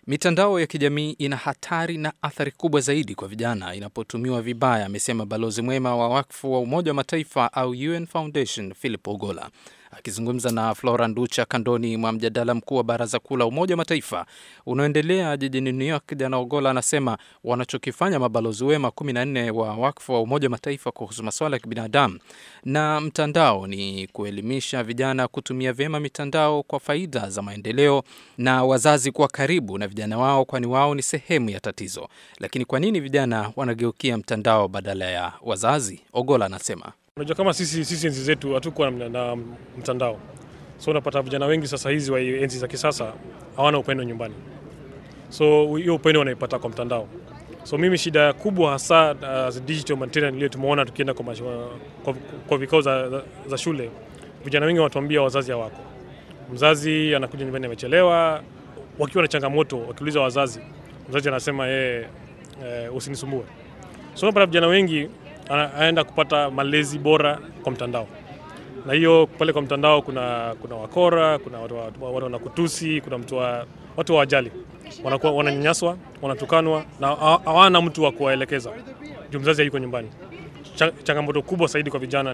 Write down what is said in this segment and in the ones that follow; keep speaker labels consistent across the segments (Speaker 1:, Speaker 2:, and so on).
Speaker 1: Mitandao ya kijamii ina hatari na athari kubwa zaidi kwa vijana inapotumiwa vibaya, amesema balozi mwema wa wakfu wa Umoja wa Mataifa au UN Foundation Philip Ogola. Akizungumza na Flora Nducha kandoni mwa mjadala mkuu wa Baraza Kuu la Umoja wa Mataifa unaoendelea jijini New York, jana Ogola anasema wanachokifanya mabalozi wema 14 wa wakfu wa Umoja wa Mataifa kuhusu masuala ya kibinadamu na mtandao ni kuelimisha vijana kutumia vyema mitandao kwa faida za maendeleo na wazazi kuwa karibu na vijana wao, kwani wao ni sehemu ya tatizo. Lakini kwa nini vijana wanageukia mtandao badala ya wazazi? Ogola anasema
Speaker 2: unajua kama sisi enzi zetu hatukuwa na mtandao. So unapata vijana wengi sasa hizi wa enzi za kisasa hawana upendo nyumbani. So hiyo upendo wanaipata kwa mtandao. So mimi shida kubwa hasa as digital material nilio tumeona tukienda kwa vikao za shule, vijana wengi wanatuambia wazazi hawako. Mzazi anakuja nyumbani amechelewa, wakiwa na changamoto wakiuliza wazazi, mzazi anasema usinisumbue. So unapata vijana wengi anaenda kupata malezi bora kwa mtandao. Na hiyo pale kwa mtandao kuna wakora, kuna watu wanakutusi, kuna watu hawajali. Wanakuwa wananyanyaswa, wanatukanwa na hawana mtu wa kuwaelekeza. Juu mzazi hayuko nyumbani. Changamoto kubwa zaidi kwa vijana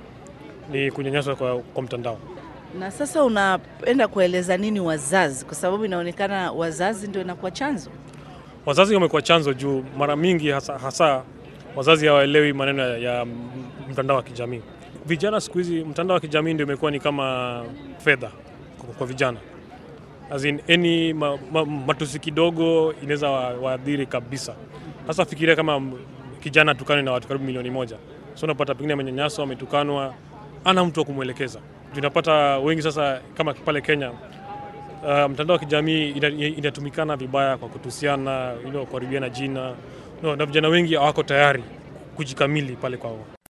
Speaker 2: ni kunyanyaswa kwa mtandao.
Speaker 3: Na sasa unaenda kueleza nini wazazi, kwa sababu inaonekana wazazi ndio inakuwa chanzo?
Speaker 2: Wazazi wamekuwa chanzo juu mara mingi hasa wazazi hawaelewi maneno ya mtandao wa kijamii. Vijana siku hizi mtandao wa kijamii ndio imekuwa ni kama fedha kwa vijana. As in matusi kidogo inaweza waadhiri kabisa. Sasa fikiria kama kijana tukane na watu karibu milioni 1. So unapata pengine amenyanyaswa, ametukanwa, ana mtu wa kumuelekeza. Tunapata wengi sasa kama pale Kenya, mtandao wa kijamii inatumikana vibaya kwa kutusiana, kuharibiana jina. Na vijana wengi hawako tayari kujikamili pale kwao.